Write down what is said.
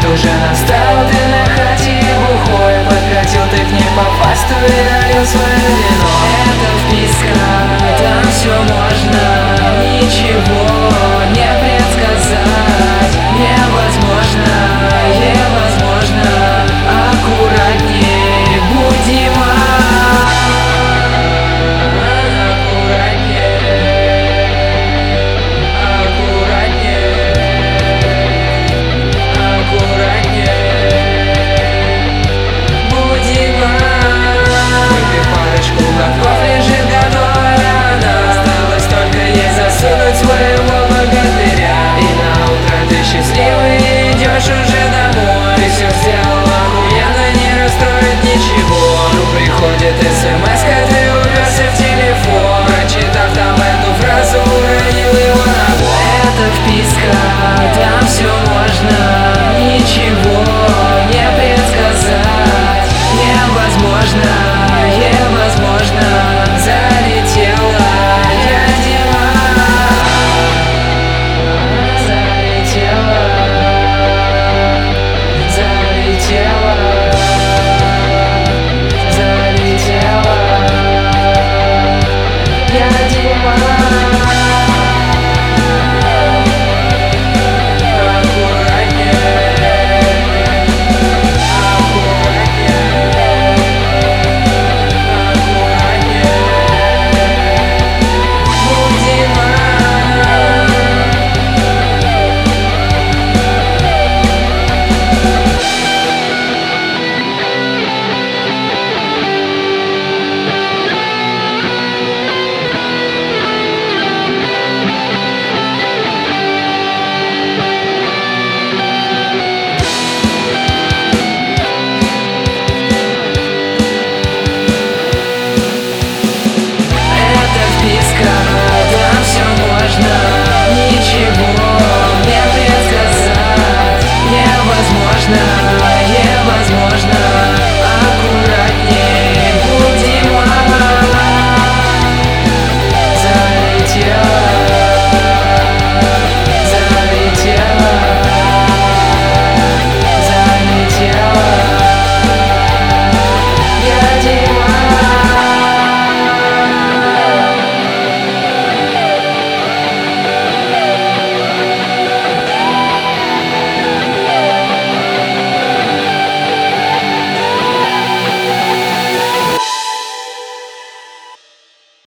уже настал, ты на хате бухой подкатил, ты к ней попасть, то и налил свое вино. Это вписка, там все можно, ничего не предсказать невозможно, невозможно. Аккуратней, будь, Дима. Своего богатыря, и на утро ты счастливый идешь уже домой. Ты все сделал охуенно, не расстроит ничего. Ну приходит смс-ка, ты уперся в телефон, прочитав там эту фразу, уронил его на пол. Это вписка, да.